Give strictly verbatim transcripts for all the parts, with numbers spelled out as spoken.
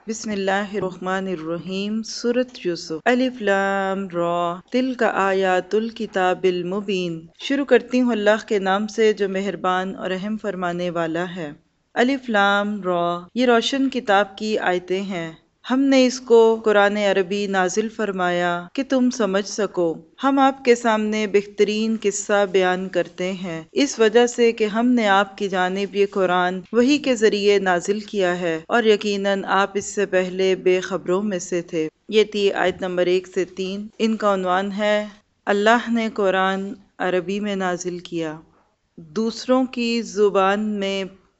بسم اللہ الرحمن الرحیم۔ سورۃ یوسف۔ الف لام را تلک آیات الکتاب المبین۔ شروع کرتی ہوں اللہ کے نام سے جو مہربان اور رحم فرمانے والا ہے۔ الف لام را، یہ روشن کتاب کی آیتیں ہیں۔ ہم نے اس کو قرآن عربی نازل فرمایا کہ تم سمجھ سکو۔ ہم آپ کے سامنے بہترین قصہ بیان کرتے ہیں اس وجہ سے کہ ہم نے آپ کی جانب یہ قرآن وحی کے ذریعے نازل کیا ہے اور یقیناً آپ اس سے پہلے بے خبروں میں سے تھے۔ یہ تھی آیت نمبر ایک سے تین۔ ان کا عنوان ہے اللہ نے قرآن عربی میں نازل کیا، دوسروں کی زبان میں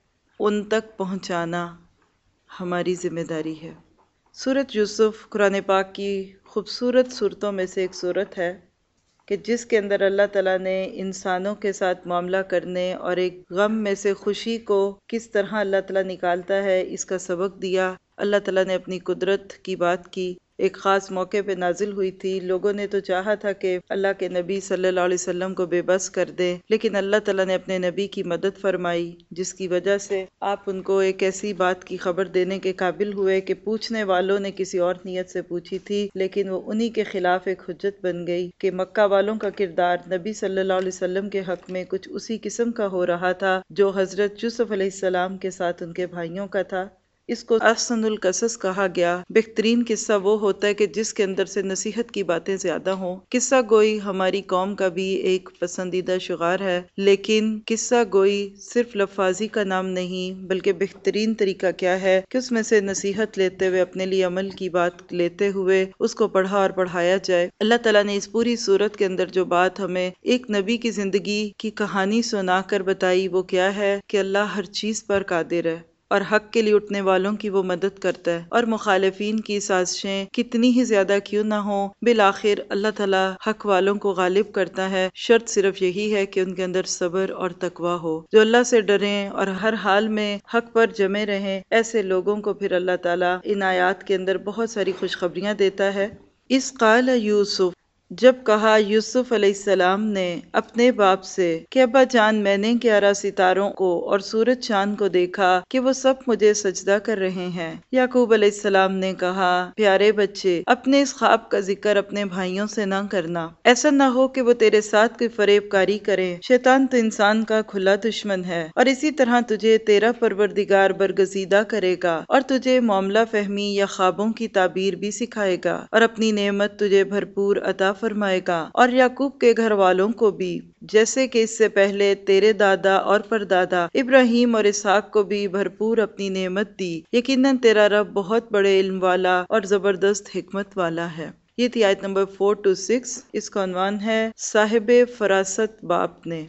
ان تک پہنچانا ہماری ذمہ داری ہے۔ سورۃ یوسف قرآن پاک کی خوبصورت صورتوں میں سے ایک صورت ہے کہ جس کے اندر اللہ تعالیٰ نے انسانوں کے ساتھ معاملہ کرنے اور ایک غم میں سے خوشی کو کس طرح اللہ تعالیٰ نکالتا ہے اس کا سبق دیا۔ اللہ تعالیٰ نے اپنی قدرت کی بات کی، ایک خاص موقع پہ نازل ہوئی تھی۔ لوگوں نے تو چاہا تھا کہ اللہ کے نبی صلی اللہ علیہ وسلم کو بے بس کر دیں، لیکن اللہ تعالیٰ نے اپنے نبی کی مدد فرمائی جس کی وجہ سے آپ ان کو ایک ایسی بات کی خبر دینے کے قابل ہوئے کہ پوچھنے والوں نے کسی اور نیت سے پوچھی تھی، لیکن وہ انہی کے خلاف ایک حجت بن گئی کہ مکہ والوں کا کردار نبی صلی اللہ علیہ وسلم کے حق میں کچھ اسی قسم کا ہو رہا تھا جو حضرت یوسف علیہ السلام کے ساتھ ان کے بھائیوں کا تھا۔ اس کو احسن القصص کہا گیا۔ بہترین قصہ وہ ہوتا ہے کہ جس کے اندر سے نصیحت کی باتیں زیادہ ہوں۔ قصہ گوئی ہماری قوم کا بھی ایک پسندیدہ شعار ہے، لیکن قصہ گوئی صرف لفاظی کا نام نہیں بلکہ بہترین طریقہ کیا ہے کہ اس میں سے نصیحت لیتے ہوئے اپنے لیے عمل کی بات لیتے ہوئے اس کو پڑھا اور پڑھایا جائے۔ اللہ تعالیٰ نے اس پوری صورت کے اندر جو بات ہمیں ایک نبی کی زندگی کی کہانی سنا کر بتائی وہ کیا ہے کہ اللہ ہر چیز پر قادر ہے اور حق کے لیے اٹھنے والوں کی وہ مدد کرتا ہے، اور مخالفین کی سازشیں کتنی ہی زیادہ کیوں نہ ہوں بالآخر اللہ تعالیٰ حق والوں کو غالب کرتا ہے۔ شرط صرف یہی ہے کہ ان کے اندر صبر اور تقوی ہو، جو اللہ سے ڈریں اور ہر حال میں حق پر جمے رہیں۔ ایسے لوگوں کو پھر اللہ تعالیٰ ان آیات کے اندر بہت ساری خوشخبریاں دیتا ہے۔ اس قال یوسف، جب کہا یوسف علیہ السلام نے اپنے باپ سے کہ ابا جان میں نے گیارہ ستاروں کو اور سورج چاند کو دیکھا کہ وہ سب مجھے سجدہ کر رہے ہیں۔ یعقوب علیہ السلام نے کہا پیارے بچے اپنے اس خواب کا ذکر اپنے بھائیوں سے نہ کرنا، ایسا نہ ہو کہ وہ تیرے ساتھ کوئی فریب کاری کریں۔ شیطان تو انسان کا کھلا دشمن ہے اور اسی طرح تجھے تیرا پروردگار برگزیدہ کرے گا اور تجھے معاملہ فہمی یا خوابوں کی تعبیر بھی سکھائے گا اور اپنی نعمت تجھے بھرپور عطا فرمائے گا، اور یعقوب کے گھر والوں کو بھی، جیسے کہ اس سے پہلے تیرے دادا اور پردادا ابراہیم اور اسحاق کو بھی بھرپور اپنی نعمت دی۔ یقیناً تیرا رب بہت بڑے علم والا اور زبردست حکمت والا ہے۔ یہ تھی آیت نمبر فور ٹو سکس۔ اس کا عنوان ہے صاحب فراست باپ نے،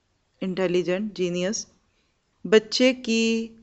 انٹیلیجنٹ جینیس، بچے کی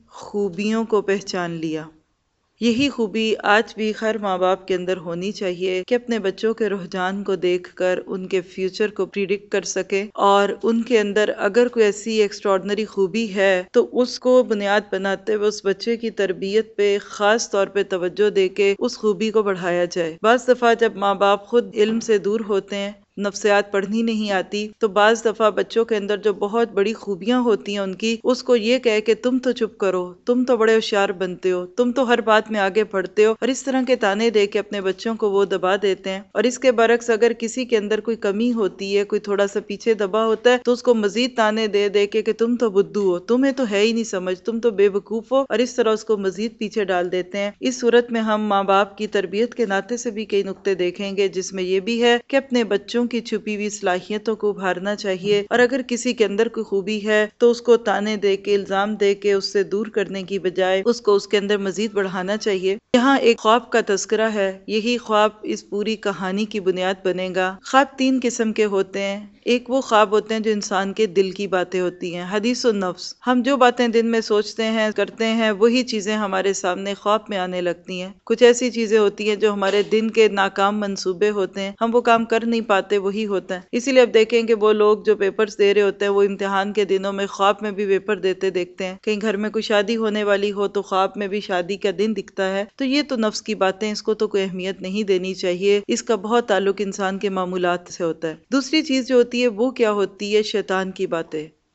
خوبیوں کو پہچان لیا۔ یہی خوبی آج بھی ہر ماں باپ کے اندر ہونی چاہیے کہ اپنے بچوں کے رجحان کو دیکھ کر ان کے فیوچر کو پریڈکٹ کر سکے، اور ان کے اندر اگر کوئی ایسی ایکسٹراڈنری خوبی ہے تو اس کو بنیاد بناتے ہوئے اس بچے کی تربیت پہ خاص طور پہ توجہ دے کے اس خوبی کو بڑھایا جائے۔ بعض دفعہ جب ماں باپ خود علم سے دور ہوتے ہیں، نفسیات پڑھنی نہیں آتی، تو بعض دفعہ بچوں کے اندر جو بہت بڑی خوبیاں ہوتی ہیں ان کی، اس کو یہ کہے کہ تم تو چپ کرو، تم تو بڑے ہوشیار بنتے ہو، تم تو ہر بات میں آگے بڑھتے ہو، اور اس طرح کے تانے دے کے اپنے بچوں کو وہ دبا دیتے ہیں۔ اور اس کے برعکس اگر کسی کے اندر کوئی کمی ہوتی ہے، کوئی تھوڑا سا پیچھے دبا ہوتا ہے، تو اس کو مزید تانے دے دے کے کہ تم تو بدھو ہو، تمہیں تو ہے ہی نہیں سمجھ، تم تو بے وقوف ہو، اور اس طرح اس کو مزید پیچھے ڈال دیتے ہیں۔ اس صورت میں ہم ماں باپ کی تربیت کے ناطے سے بھی کئی نقطے دیکھیں گے جس میں یہ بھی ہے کہ اپنے بچوں کی چھپی ہوئی صلاحیتوں کو ابھارنا چاہیے، اور اگر کسی کے اندر کوئی خوبی ہے تو اس کو تانے دے کے، الزام دے کے اس سے دور کرنے کی بجائے اس کو اس کے اندر مزید بڑھانا چاہیے۔ یہاں ایک خواب کا تذکرہ ہے، یہی خواب اس پوری کہانی کی بنیاد بنے گا۔ خواب تین قسم کے ہوتے ہیں۔ ایک وہ خواب ہوتے ہیں جو انسان کے دل کی باتیں ہوتی ہیں، حدیث النفس۔ ہم جو باتیں دن میں سوچتے ہیں کرتے ہیں وہی چیزیں ہمارے سامنے خواب میں آنے لگتی ہیں۔ کچھ ایسی چیزیں ہوتی ہیں جو ہمارے دن کے ناکام منصوبے ہوتے ہیں، ہم وہ کام کر نہیں پاتے، وہی ہوتا ہے۔ اسی لیے اب دیکھیں کہ وہ لوگ جو پیپرز دے رہے ہوتے ہیں وہ امتحان کے دنوں میں خواب میں بھی پیپر دیتے دیکھتے ہیں۔ کہیں گھر میں کوئی شادی ہونے والی ہو تو خواب میں بھی شادی کا دن دکھتا ہے۔ تو یہ تو نفس کی باتیں، اس کو تو کوئی اہمیت نہیں دینی چاہیے، اس کا بہت تعلق انسان کے معمولات سے ہوتا ہے۔ دوسری چیز جو ہوتی ہے وہ کیا ہوتی ہے؟ شیطان کی باتیں۔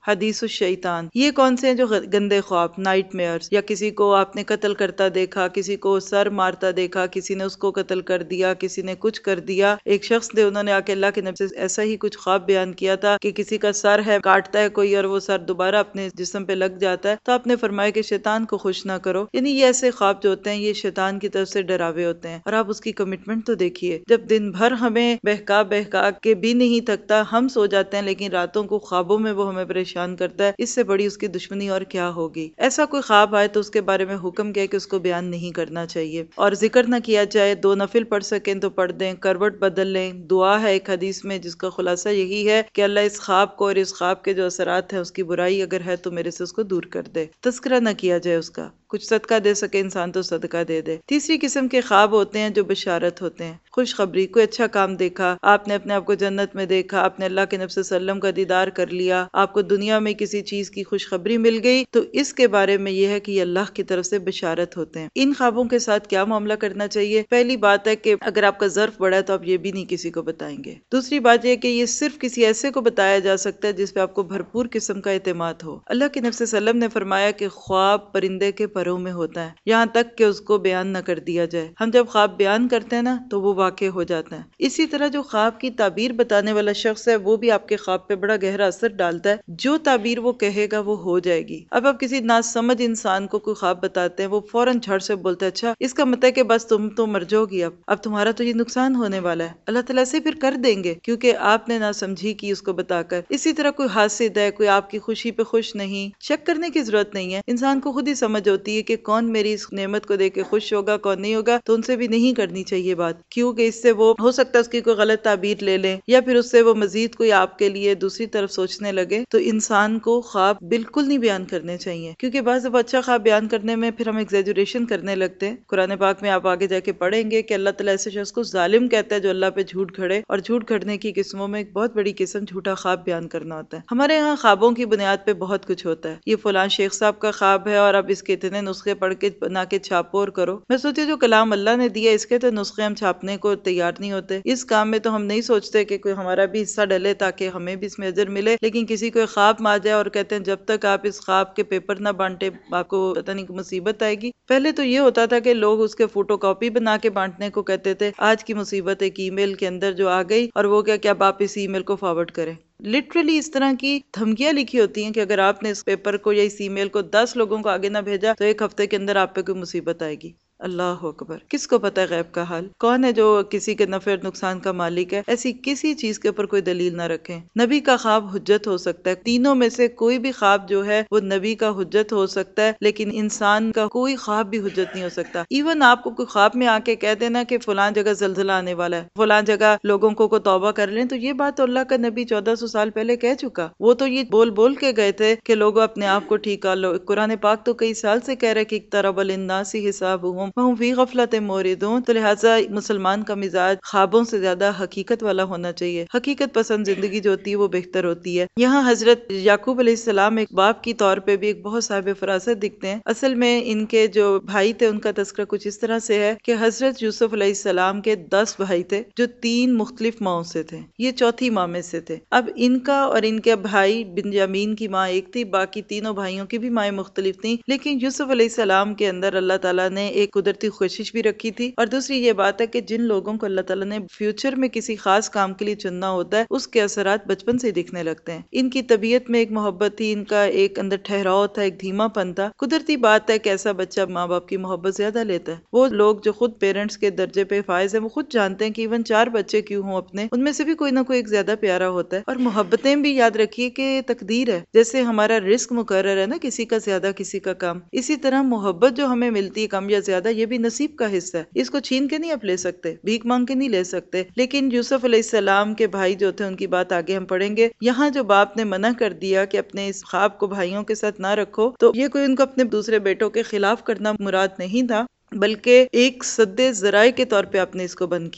حدیث الشیطان، یہ کون سے ہیں جو گندے خواب، نائٹ میئرز، یا کسی کو آپ نے قتل کرتا دیکھا، کسی کو سر مارتا دیکھا، کسی نے اس کو قتل کر دیا، کسی نے کچھ کر دیا۔ ایک شخص نے انہوں نے آ کے اللہ کے نبی سے ایسا ہی کچھ خواب بیان کیا تھا کہ کسی کا سر ہے، کاٹتا ہے کوئی اور وہ سر دوبارہ اپنے جسم پہ لگ جاتا ہے، تو آپ نے فرمایا کہ شیطان کو خوش نہ کرو۔ یعنی یہ ایسے خواب جو ہوتے ہیں یہ شیطان کی طرف سے ڈراوے ہوتے ہیں، اور آپ اس کی کمٹمنٹ تو دیکھیے، جب دن بھر ہمیں بہکا بہکا کے بھی نہیں تھکتا، ہم سو جاتے ہیں لیکن راتوں کو خوابوں میں وہ ہمیں پریشان کرتا ہے، اس سے بڑی اس کی دشمنی اور کیا ہوگی۔ ایسا کوئی خواب آئے تو اس کے بارے میں حکم کیا ہے کہ اس کو بیان نہیں کرنا چاہیے، اور ذکر نہ کیا جائے۔ دو نفل پڑھ سکیں تو پڑھ دیں، کروٹ بدل لیں۔ دعا ہے ایک حدیث میں جس کا خلاصہ یہی ہے کہ اللہ اس خواب کو اور اس خواب کے جو اثرات ہیں، اس کی برائی اگر ہے تو میرے سے اس کو دور کر دے۔ تذکرہ نہ کیا جائے اس کا، کچھ صدقہ دے سکے انسان تو صدقہ دے دے۔ تیسری قسم کے خواب ہوتے ہیں جو بشارت ہوتے ہیں، خوشخبری، کوئی اچھا کام دیکھا، آپ نے اپنے آپ کو جنت میں دیکھا، آپ نے اللہ کے نبی صلی اللہ علیہ وسلم کا دیدار کر لیا، آپ کو دنیا میں کسی چیز کی خوشخبری مل گئی، تو اس کے بارے میں یہ ہے کہ یہ اللہ کی طرف سے بشارت ہوتے ہیں۔ ان خوابوں کے ساتھ کیا معاملہ کرنا چاہیے؟ پہلی بات ہے کہ اگر آپ کا ظرف بڑا ہے تو آپ یہ بھی نہیں کسی کو بتائیں گے۔ دوسری بات یہ کہ یہ صرف کسی ایسے کو بتایا جا سکتا ہے جس پہ آپ کو بھرپور قسم کا اعتماد ہو۔ اللہ کے نبی صلی اللہ علیہ وسلم نے فرمایا کہ خواب پرندے کے پروں میں ہوتا ہے، یہاں تک کہ اس کو بیان نہ کر دیا جائے۔ ہم جب خواب بیان کرتے ہیں نا تو وہ واقع ہو جاتا ہے۔ اسی طرح جو خواب کی تعبیر بتانے والا شخص ہے وہ بھی آپ کے خواب پہ بڑا گہرا اثر ڈالتا ہے، جو تعبیر وہ کہے گا وہ ہو جائے گی۔ اب آپ کسی ناسمجھ انسان کو کوئی خواب بتاتے ہیں، وہ فوراً جھٹ سے بولتا ہے اچھا اس کا مطلب ہے کہ بس تم تو مر جاؤ گی، اب اب تمہارا تو یہ نقصان ہونے والا ہے۔ اللہ تعالیٰ سے پھر کر دیں گے کیونکہ آپ نے نہ سمجھی کی اس کو بتا کر۔ اسی طرح کوئی حاسد ہے، کوئی آپ کی خوشی پہ خوش نہیں، شک کرنے کی ضرورت نہیں ہے، انسان کو خود ہی سمجھ ہوتی ہے کہ کون میری اس نعمت کو دیکھ کے خوش ہوگا، کون نہیں ہوگا، تو ان سے بھی نہیں کرنی چاہیے بات، کیونکہ اس سے وہ ہو سکتا ہے اس کی کوئی غلط تعبیر لے لیں، یا پھر اس سے وہ مزید کوئی آپ کے لیے دوسری طرف سوچنے لگے۔ تو انسان کو خواب بالکل نہیں بیان کرنے چاہیے، کیونکہ بعض دفعہ اچھا خواب بیان کرنے میں پھر ہم ایگزیجریشن کرنے لگتے ہیں۔ قرآن پاک میں آپ آگے جا کے پڑھیں گے کہ اللہ تعالیٰ ایسے شخص کو ظالم کہتا ہے جو اللہ پہ جھوٹ گھڑے، اور جھوٹ گھڑنے کی قسموں میں ایک بہت بڑی قسم جھوٹا خواب بیان کرنا ہوتا ہے۔ ہمارے یہاں خوابوں کی بنیاد پہ بہت کچھ ہوتا ہے، یہ فلاں شیخ صاحب کا خواب ہے اور اب اس کے اتنے نسخے پڑھ کے بنا کے چھاپو اور کرو۔ میں سوچتی جو کلام اللہ نے دیا اس کے تو نسخے ہم چھاپنے کو تیار نہیں ہوتے، اس کام میں تو ہم نہیں سوچتے کہ کوئی ہمارا بھی حصہ ڈلے تاکہ ہمیں بھی اس میں اجر ملے، لیکن کسی کو خواب میں آ جائے اور کہتے ہیں جب تک آپ اس خواب کے پیپر نہ بانٹے آپ کو پتہ نہیں مصیبت آئے گی۔ پہلے تو یہ ہوتا تھا کہ لوگ اس کے فوٹو کاپی بنا کے بانٹنے کو کہتے تھے، آج کی مصیبت ایک ای میل کے اندر جو آ گئی، اور وہ کیا کہ اب آپ اس ای میل کو فارورڈ کریں۔ لٹرلی اس طرح کی دھمکیاں لکھی ہوتی ہیں کہ اگر آپ نے اس پیپر کو یا اس ای میل کو دس لوگوں کو آگے نہ بھیجا تو ایک ہفتے کے اندر آپ پہ کوئی مصیبت آئے گی۔ اللہ اکبر، کس کو پتہ ہے غیب کا حال؟ کون ہے جو کسی کے نفع اور نقصان کا مالک ہے؟ ایسی کسی چیز کے اوپر کوئی دلیل نہ رکھیں۔ نبی کا خواب حجت ہو سکتا ہے، تینوں میں سے کوئی بھی خواب جو ہے وہ نبی کا حجت ہو سکتا ہے، لیکن انسان کا کوئی خواب بھی حجت نہیں ہو سکتا۔ ایون آپ کو کوئی خواب میں آ کے کہہ دینا کہ فلاں جگہ زلزلہ آنے والا ہے، فلاں جگہ لوگوں کو کو توبہ کر لیں، تو یہ بات تو اللہ کا نبی چودہ سو سال پہلے کہہ چکا۔ وہ تو یہ بول بول کے گئے تھے کہ لوگوں اپنے آپ کو ٹھیک کر لو۔ قرآن پاک تو کئی سال سے کہہ رہے کہ اقترب للناس حسابهم وهم فی غفلۃ معرضون، تو لہٰذا مسلمان کا مزاج خوابوں سے زیادہ حقیقت والا ہونا چاہیے۔ حقیقت پسند زندگی جو ہوتی ہے وہ بہتر ہوتی ہے۔ یہاں حضرت یعقوب علیہ السلام ایک باپ کی طور پہ بھی ایک بہت صاحب فراست دکھتے ہیں۔ اصل میں ان کے جو بھائی تھے ان کا تذکرہ کچھ اس طرح سے ہے کہ حضرت یوسف علیہ السلام کے دس بھائی تھے جو تین مختلف ماؤں سے تھے، یہ چوتھی ماں میں سے تھے۔ اب ان کا اور ان کے بھائی بنیامین کی ماں ایک تھی، باقی تینوں بھائیوں کی بھی مائیں مختلف تھیں، لیکن یوسف علیہ السلام کے اندر اللہ تعالیٰ نے ایک قدرتی کوشش بھی رکھی تھی، اور دوسری یہ بات ہے کہ جن لوگوں کو اللہ تعالیٰ نے فیوچر میں کسی خاص کام کے لیے چننا ہوتا ہے اس کے اثرات بچپن سے دکھنے لگتے ہیں۔ ان کی طبیعت میں ایک محبت تھی، ان کا ایک اندر ٹھہراؤ تھا، ایک دھیما پن تھا۔ قدرتی بات ہے کہ ایسا بچہ ماں باپ کی محبت زیادہ لیتا ہے۔ وہ لوگ جو خود پیرنٹس کے درجے پہ فائز ہیں وہ خود جانتے ہیں کہ ایون چار بچے کیوں ہوں اپنے، ان میں سے بھی کوئی نہ کوئی ایک زیادہ پیارا ہوتا ہے۔ اور محبتیں بھی یاد رکھیے کہ تقدیر ہے، جیسے ہمارا رزق مقرر ہے نا، کسی کا زیادہ کسی کا کم، اسی طرح محبت جو ہمیں ملتی ہے کم یا زیادہ یہ بھی نصیب کا حصہ ہے، اس کو چھین کے نہیں آپ لے سکتے، بھیک مانگ کے نہیں لے سکتے۔ لیکن یوسف علیہ السلام کے بھائی جو تھے ان کی بات آگے ہم پڑھیں گے، یہاں جو باپ نے منع کر دیا کہ اپنے اس خواب کو بھائیوں کے ساتھ نہ رکھو، تو یہ کوئی ان کو اپنے دوسرے بیٹوں کے خلاف کرنا مراد نہیں تھا، بلکہ ایک سد ذرائع کے طور پہ آپ نے اس کو بند کیا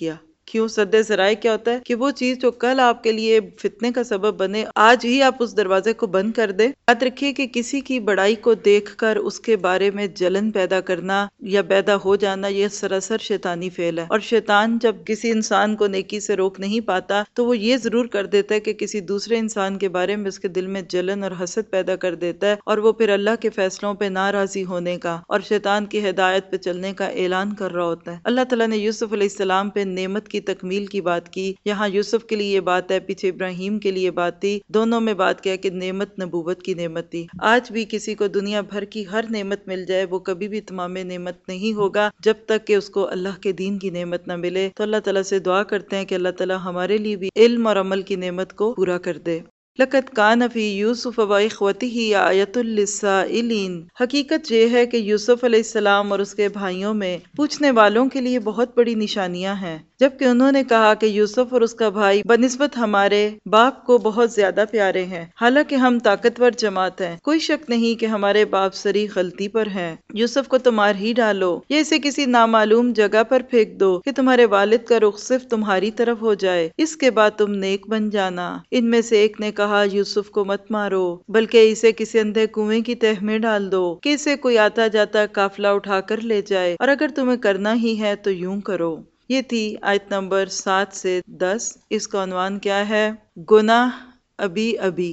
کیوں؟ سد ذرائع کیا ہوتا ہے کہ وہ چیز جو کل آپ کے لیے فتنے کا سبب بنے، آج ہی آپ اس دروازے کو بند کر دیں۔ یاد رکھیے کہ کسی کی بڑائی کو دیکھ کر اس کے بارے میں جلن پیدا کرنا یا پیدا ہو جانا، یہ سراسر شیطانی فعل ہے۔ اور شیطان جب کسی انسان کو نیکی سے روک نہیں پاتا تو وہ یہ ضرور کر دیتا ہے کہ کسی دوسرے انسان کے بارے میں اس کے دل میں جلن اور حسد پیدا کر دیتا ہے، اور وہ پھر اللہ کے فیصلوں پہ ناراضی ہونے کا اور شیطان کی ہدایت پہ چلنے کا اعلان کر رہا ہوتا ہے۔ اللہ تعالیٰ نے یوسف علیہ السلام پہ نعمت کی تکمیل کی بات کی، یہاں یوسف کے لیے یہ بات ہے، پیچھے ابراہیم کے لیے بات تھی، دونوں میں بات کیا کہ نعمت نبوت کی نعمت تھی۔ آج بھی کسی کو دنیا بھر کی ہر نعمت مل جائے، وہ کبھی بھی تمام نعمت نہیں ہوگا جب تک کہ اس کو اللہ کے دین کی نعمت نہ ملے۔ تو اللہ تعالیٰ سے دعا کرتے ہیں کہ اللہ تعالیٰ ہمارے لیے بھی علم اور عمل کی نعمت کو پورا کر دے۔ لقد کان فی یوسف و اخوتہ آیۃ للسائلین، حقیقت یہ ہے کہ یوسف علیہ السلام اور اس کے بھائیوں میں پوچھنے والوں کے لیے بہت بڑی نشانیاں ہیں، جبکہ انہوں نے کہا کہ یوسف اور اس کا بھائی بنسبت ہمارے باپ کو بہت زیادہ پیارے ہیں، حالانکہ ہم طاقتور جماعت ہیں، کوئی شک نہیں کہ ہمارے باپ سری غلطی پر ہیں۔ یوسف کو تو مار ہی ڈالو یا اسے کسی نامعلوم جگہ پر پھینک دو کہ تمہارے والد کا رخ صرف تمہاری طرف ہو جائے، اس کے بعد تم نیک بن جانا۔ ان میں سے ایک نے کہا یوسف کو مت مارو بلکہ اسے کسی اندھے کنویں کی تہ میں ڈال دو کہ اسے کوئی آتا جاتا قافلہ اٹھا کر لے جائے، اور اگر تمہیں کرنا ہی ہے تو یوں کرو۔ یہ تھی آیت نمبر سات سے دس۔ اس کا عنوان کیا ہے؟ گناہ ابھی ابھی،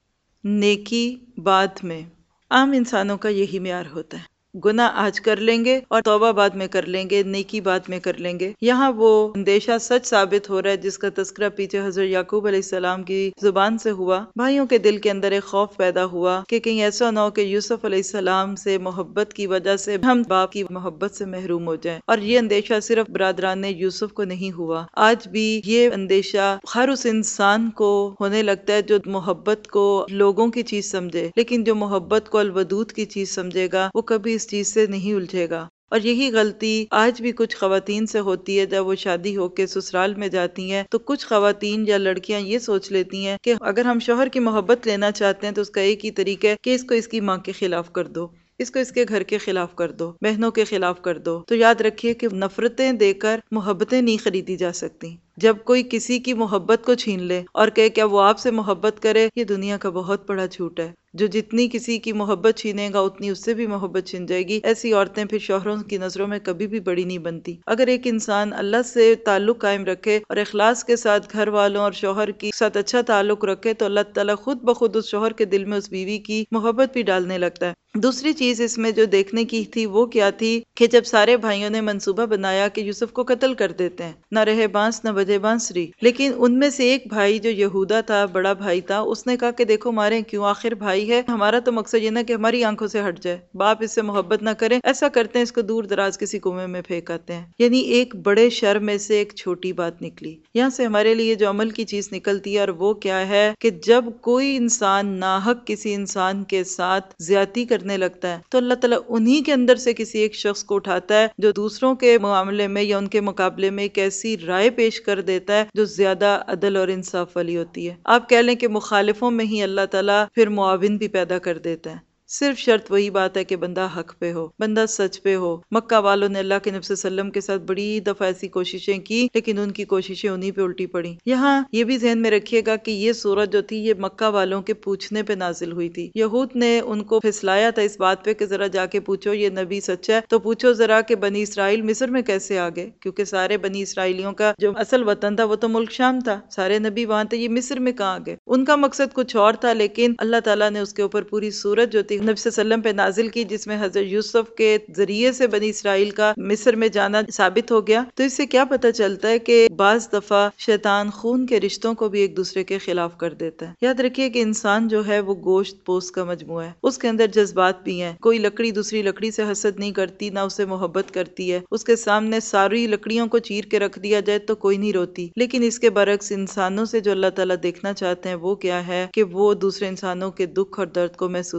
نیکی بعد میں۔ عام انسانوں کا یہی معیار ہوتا ہے، گناہ آج کر لیں گے اور توبہ بعد میں کر لیں گے، نیکی بعد میں کر لیں گے۔ یہاں وہ اندیشہ سچ ثابت ہو رہا ہے جس کا تذکرہ پیچھے حضرت یعقوب علیہ السلام کی زبان سے ہوا۔ بھائیوں کے دل کے اندر ایک خوف پیدا ہوا کہ کہیں ایسا نہ ہو کہ یوسف علیہ السلام سے محبت کی وجہ سے ہم باپ کی محبت سے محروم ہو جائیں، اور یہ اندیشہ صرف برادران یوسف کو نہیں ہوا، آج بھی یہ اندیشہ ہر اس انسان کو ہونے لگتا ہے جو محبت کو لوگوں کی چیز سمجھے، لیکن جو محبت کو الودود کی چیز سمجھے گا وہ کبھی اس چیز سے نہیں الجھے گا۔ اور یہی غلطی آج بھی کچھ خواتین سے ہوتی ہے، جب وہ شادی ہو کے سسرال میں جاتی ہیں تو کچھ خواتین یا لڑکیاں یہ سوچ لیتی ہیں کہ اگر ہم شوہر کی محبت لینا چاہتے ہیں تو اس کا ایک ہی طریقہ ہے کہ اس کو اس کی ماں کے خلاف کر دو، اس کو اس کے گھر کے خلاف کر دو، بہنوں کے خلاف کر دو۔ تو یاد رکھیے کہ نفرتیں دے کر محبتیں نہیں خریدی جا سکتی۔ جب کوئی کسی کی محبت کو چھین لے اور کہے کیا وہ آپ سے محبت کرے، یہ دنیا کا بہت بڑا جھوٹ ہے۔ جو جتنی کسی کی محبت چھینے گا اتنی اس سے بھی محبت چھن جائے گی۔ ایسی عورتیں پھر شوہروں کی نظروں میں کبھی بھی بڑی نہیں بنتی۔ اگر ایک انسان اللہ سے تعلق قائم رکھے اور اخلاص کے ساتھ گھر والوں اور شوہر کے ساتھ اچھا تعلق رکھے تو اللہ تعالیٰ خود بخود اس شوہر کے دل میں اس بیوی کی محبت بھی ڈالنے لگتا ہے۔ دوسری چیز اس میں جو دیکھنے کی تھی وہ کیا تھی کہ جب سارے بھائیوں نے منصوبہ بنایا کہ یوسف کو قتل کر دیتے ہیں، نہ رہے بانس نہ بجے بانسری، لیکن ان میں سے ایک بھائی جو یہودا تھا، بڑا بھائی تھا، اس نے کہا کہ دیکھو مارے کیوں، آخر بھائی ہے ہمارا، تو مقصد یہ نہ کہ ہماری آنکھوں سے ہٹ جائے، باپ اس سے محبت نہ کرے، ایسا کرتے ہیں اس کو دور دراز کسی کنویں میں پھینک آتے ہیں۔ یعنی ایک بڑے شر میں سے ایک چھوٹی بات نکلی۔ یہاں سے ہمارے لیے جو عمل کی چیز نکلتی ہے اور وہ کیا ہے کہ جب کوئی انسان ناحق کسی انسان کے ساتھ زیادتی کرنے لگتا ہے تو اللہ تعالیٰ انہی کے اندر سے کسی ایک شخص کو اٹھاتا ہے جو دوسروں کے معاملے میں یا ان کے مقابلے میں ایک ایسی رائے پیش کر دیتا ہے جو زیادہ عدل اور انصاف والی ہوتی ہے۔ آپ کہہ لیں کہ مخالفوں میں ہی اللہ تعالیٰ پھر معاون بھی پیدا کر دیتا ہے۔ صرف شرط وہی بات ہے کہ بندہ حق پہ ہو، بندہ سچ پہ ہو۔ مکہ والوں نے اللہ کے نبی صلی اللہ علیہ وسلم کے ساتھ بڑی دفعہ ایسی کوششیں کی لیکن ان کی کوششیں انہی پہ الٹی پڑی۔ یہاں یہ بھی ذہن میں رکھیے گا کہ یہ سورت جو تھی یہ مکہ والوں کے پوچھنے پہ نازل ہوئی تھی۔ یہود نے ان کو پھسلایا تھا اس بات پہ کہ ذرا جا کے پوچھو یہ نبی سچا ہے تو پوچھو ذرا کہ بنی اسرائیل مصر میں کیسے آ گئے، کیونکہ سارے بنی اسرائیلیوں کا جو اصل وطن تھا وہ تو ملک شام تھا، سارے نبی وہاں تھے، یہ مصر میں کہاں آ گئے۔ ان کا مقصد کچھ اور تھا، لیکن اللہ تعالیٰ نے اس کے اوپر پوری سورت جو تھی نبی صلی اللہ علیہ وسلم پہ نازل کی جس میں حضرت یوسف کے ذریعے سے بنی اسرائیل کا مصر میں جانا ثابت ہو گیا۔ تو اس سے کیا پتہ چلتا ہے کہ بعض دفعہ شیطان خون کے رشتوں کو بھی ایک دوسرے کے خلاف کر دیتا ہے۔ یاد رکھیے کہ انسان جو ہے وہ گوشت پوست کا مجموعہ ہے، اس کے اندر جذبات بھی ہیں۔ کوئی لکڑی دوسری لکڑی سے حسد نہیں کرتی، نہ اسے محبت کرتی ہے، اس کے سامنے ساری لکڑیوں کو چیر کے رکھ دیا جائے تو کوئی نہیں روتی، لیکن اس کے برعکس انسانوں سے جو اللہ تعالیٰ دیکھنا چاہتے ہیں وہ کیا ہے کہ وہ دوسرے انسانوں کے دکھ اور درد کو محسوس کرے۔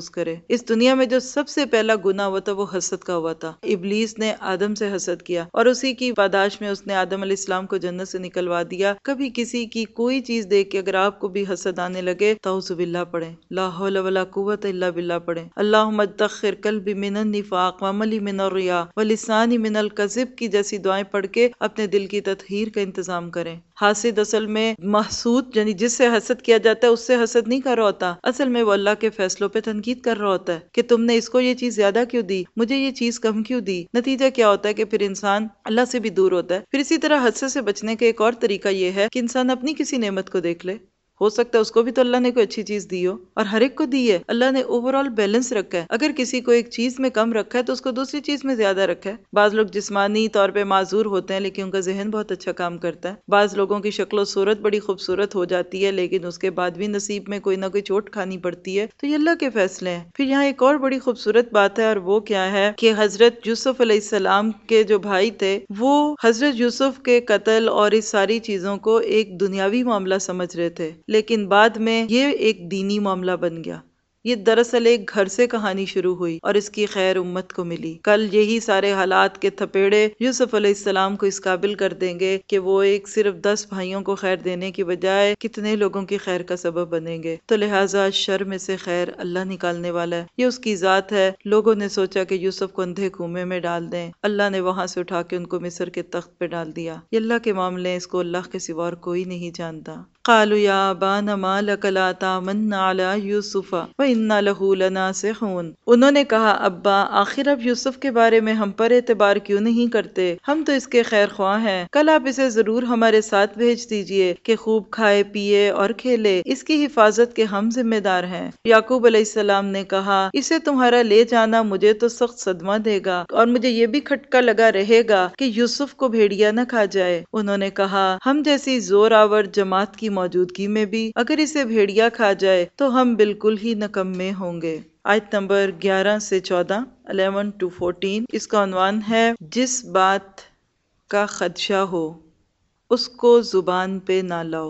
اس دنیا میں جو سب سے پہلا گناہ ہوا تھا وہ حسد کا ہوا تھا۔ ابلیس نے آدم سے حسد کیا اور اسی کی پاداش میں اس نے آدم علیہ السلام کو جنت سے نکلوا دیا۔ کبھی کسی کی کوئی چیز دیکھ کے اگر آپ کو بھی حسد آنے لگے تو اعوذ باللہ پڑھیں، لا حول ولا قوت الا باللہ پڑھیں، اللہم ادخر قلبی من النفاق وعملی من الریا ولسانی من الکذب کی جیسی دعائیں پڑھ کے اپنے دل کی تطہیر کا انتظام کریں۔ حاسد اصل میں محسود یعنی جس سے حسد کیا جاتا ہے اس سے حسد نہیں کر رہا ہوتا، اصل میں وہ اللہ کے فیصلوں پہ تنقید کر رہا ہوتا ہے کہ تم نے اس کو یہ چیز زیادہ کیوں دی، مجھے یہ چیز کم کیوں دی۔ نتیجہ کیا ہوتا ہے کہ پھر انسان اللہ سے بھی دور ہوتا ہے۔ پھر اسی طرح حسد سے بچنے کا ایک اور طریقہ یہ ہے کہ انسان اپنی کسی نعمت کو دیکھ لے، ہو سکتا ہے اس کو بھی تو اللہ نے کوئی اچھی چیز دی ہو، اور ہر ایک کو دی ہے، اللہ نے اوور آل بیلنس رکھا ہے۔ اگر کسی کو ایک چیز میں کم رکھا ہے تو اس کو دوسری چیز میں زیادہ رکھا ہے۔ بعض لوگ جسمانی طور پہ معذور ہوتے ہیں لیکن ان کا ذہن بہت اچھا کام کرتا ہے۔ بعض لوگوں کی شکل و صورت بڑی خوبصورت ہو جاتی ہے لیکن اس کے بعد بھی نصیب میں کوئی نہ کوئی چوٹ کھانی پڑتی ہے، تو یہ اللہ کے فیصلے ہیں۔ پھر یہاں ایک اور بڑی خوبصورت بات ہے، اور وہ کیا ہے کہ حضرت یوسف علیہ السلام کے جو بھائی تھے وہ حضرت یوسف کے قتل اور اس ساری چیزوں کو ایک دنیاوی معاملہ سمجھ رہے تھے، لیکن بعد میں یہ ایک دینی معاملہ بن گیا۔ یہ دراصل ایک گھر سے کہانی شروع ہوئی اور اس کی خیر امت کو ملی۔ کل یہی سارے حالات کے تھپیڑے یوسف علیہ السلام کو اس قابل کر دیں گے کہ وہ ایک صرف دس بھائیوں کو خیر دینے کی بجائے کتنے لوگوں کی خیر کا سبب بنیں گے۔ تو لہٰذا شر میں سے خیر اللہ نکالنے والا ہے، یہ اس کی ذات ہے۔ لوگوں نے سوچا کہ یوسف کو اندھے کنویں میں ڈال دیں، اللہ نے وہاں سے اٹھا کے ان کو مصر کے تخت پہ ڈال دیا۔ یہ اللہ کے معاملے ہیں، اس کو اللہ کے سوا اور کوئی نہیں جانتا۔ قالوا یا ابانا ما لک لا تامنا علی یوسف وإنا لہ لناصحون۔ انہوں نے کہا ابا آخر اب یوسف کے بارے میں ہم پر اعتبار کیوں نہیں کرتے، ہم تو اس کے خیر خواہ ہیں، کل آپ اسے ضرور ہمارے ساتھ بھیج دیجئے کہ خوب کھائے پیے اور کھیلے، اس کی حفاظت کے ہم ذمہ دار ہیں۔ یعقوب علیہ السلام نے کہا اسے تمہارا لے جانا مجھے تو سخت صدمہ دے گا اور مجھے یہ بھی کھٹکا لگا رہے گا کہ یوسف کو بھیڑیا نہ کھا جائے۔ انہوں نے کہا ہم جیسی زور آور جماعت کی موجودگی میں بھی اگر اسے بھیڑیا کھا جائے تو ہم بالکل ہی نکمے ہوں گے۔ آیت نمبر گیارہ سے چودہ، الیون ٹو فورٹین، اس کا عنوان ہے جس بات کا خدشہ ہو اس کو زبان پہ نہ لاؤ۔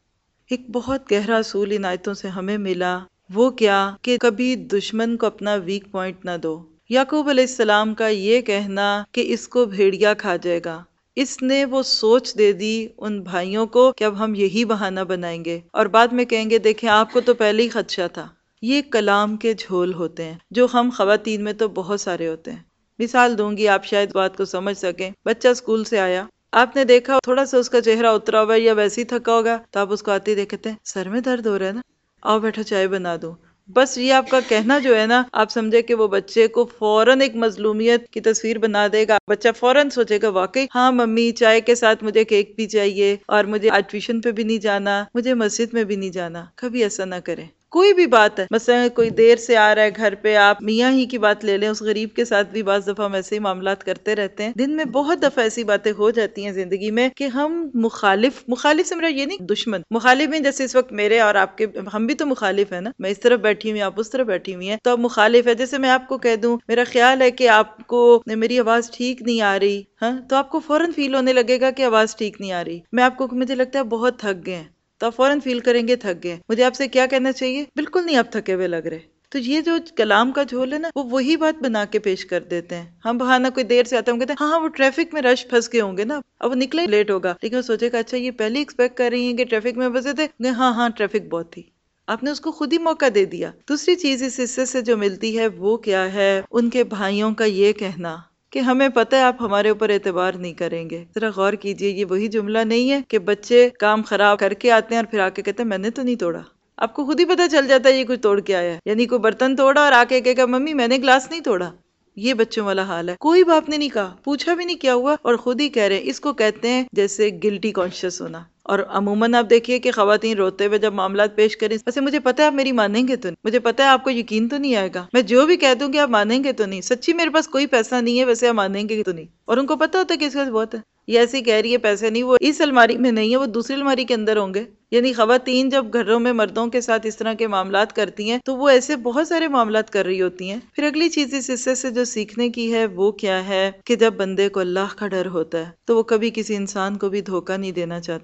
ایک بہت گہرا اصول ان آیتوں سے ہمیں ملا، وہ کیا کہ کبھی دشمن کو اپنا ویک پوائنٹ نہ دو۔ یعقوب علیہ السلام کا یہ کہنا کہ اس کو بھیڑیا کھا جائے گا، اس نے وہ سوچ دے دی ان بھائیوں کو کہ اب ہم یہی بہانہ بنائیں گے اور بعد میں کہیں گے دیکھیں آپ کو تو پہلے ہی خدشہ تھا۔ یہ کلام کے جھول ہوتے ہیں جو ہم خواتین میں تو بہت سارے ہوتے ہیں۔ مثال دوں گی آپ شاید بات کو سمجھ سکیں۔ بچہ اسکول سے آیا، آپ نے دیکھا تھوڑا سا اس کا چہرہ اترا ہوا ہے یا ویسے ہی تھکا ہوگا تو آپ اس کو آتے ہی دیکھتے ہیں سر میں درد ہو رہا ہے نا، آؤ بیٹھو چائے بنا دوں۔ بس یہ آپ کا کہنا جو ہے نا، آپ سمجھے کہ وہ بچے کو فوراً ایک مظلومیت کی تصویر بنا دے گا۔ بچہ فوراً سوچے گا واقعی ہاں ممی چائے کے ساتھ مجھے کیک بھی چاہیے اور مجھے آج ٹیوشن پہ بھی نہیں جانا، مجھے مسجد میں بھی نہیں جانا۔ کبھی ایسا نہ کریں۔ کوئی بھی بات ہے، مثلا کوئی دیر سے آ رہا ہے گھر پہ، آپ میاں ہی کی بات لے لیں، اس غریب کے ساتھ بھی بعض دفعہ ہم ایسے ہی معاملات کرتے رہتے ہیں۔ دن میں بہت دفعہ ایسی باتیں ہو جاتی ہیں زندگی میں کہ ہم مخالف مخالف سے میرا یہ نہیں دشمن، مخالف میں جیسے اس وقت میرے اور آپ کے، ہم بھی تو مخالف ہیں نا، میں اس طرف بیٹھی ہوئی آپ اس طرف بیٹھی ہوئی ہیں تو اب مخالف ہے۔ جیسے میں آپ کو کہہ دوں میرا خیال ہے کہ آپ کو میری آواز ٹھیک نہیں آ رہی، ہاں تو آپ کو فوراً فیل ہونے لگے گا کہ آواز ٹھیک نہیں آ رہی۔ میں آپ کو مجھے لگتا ہے بہت تھک گئے ہیں تو آپ فوراً فیل کریں گے تھک گئے، مجھے آپ سے کیا کہنا چاہیے؟ بالکل نہیں آپ تھکے ہوئے لگ رہے۔ تو یہ جو کلام کا جھول ہے نا، وہ وہی بات بنا کے پیش کر دیتے ہیں۔ ہم بہانہ کوئی دیر سے آتے ہیں، ہم کہتے ہیں ہاں وہ ٹریفک میں رش پھنس کے ہوں گے نا، اب وہ نکلے لیٹ ہوگا، لیکن وہ سوچے گا اچھا یہ پہلے ایکسپیکٹ کر رہی ہیں کہ ٹریفک میں پھنسے تھے، ہاں ہاں ٹریفک بہت تھی، آپ نے اس کو خود ہی موقع دے دیا۔ دوسری چیز اس حصے سے جو ملتی ہے وہ کیا ہے؟ ان کے بھائیوں کا یہ کہنا کہ ہمیں پتہ ہے آپ ہمارے اوپر اعتبار نہیں کریں گے۔ ذرا غور کیجئے، یہ وہی جملہ نہیں ہے کہ بچے کام خراب کر کے آتے ہیں اور پھر آ کے کہتے ہیں میں نے تو نہیں توڑا۔ آپ کو خود ہی پتہ چل جاتا ہے یہ کچھ توڑ کے آیا ہے، یعنی کوئی برتن توڑا اور آ کے کہے گا ممی میں نے گلاس نہیں توڑا۔ یہ بچوں والا حال ہے، کوئی باپ نے نہیں کہا، پوچھا بھی نہیں کیا ہوا اور خود ہی کہہ رہے ہیں۔ اس کو کہتے ہیں جیسے گلٹی کانشیس ہونا۔ اور عموماً آپ دیکھیے کہ خواتین روتے ہوئے جب معاملات پیش کریں، ویسے مجھے پتا ہے آپ میری مانیں گے تو نہیں، مجھے پتا ہے آپ کو یقین تو نہیں آئے گا، میں جو بھی کہہ دوں گی آپ مانیں گے تو نہیں، سچی میرے پاس کوئی پیسہ نہیں ہے ویسے آپ مانیں گے تو نہیں، اور ان کو پتا ہوتا ہے کہ اس کا بہت ہے، یہ ایسی کہہ رہی ہے پیسے نہیں، وہ اس الماری میں نہیں ہے، وہ دوسری الماری کے اندر ہوں گے۔ یعنی خواتین جب گھروں میں مردوں کے ساتھ اس طرح کے معاملات کرتی ہیں تو وہ ایسے بہت سارے معاملات کر رہی ہوتی ہیں۔ پھر اگلی چیز اس حصے سے جو سیکھنے کی ہے وہ کیا ہے کہ جب بندے کو اللہ کا ڈر ہوتا ہے تو وہ کبھی کسی انسان کو بھی دھوکہ نہیں دینا چاہتا۔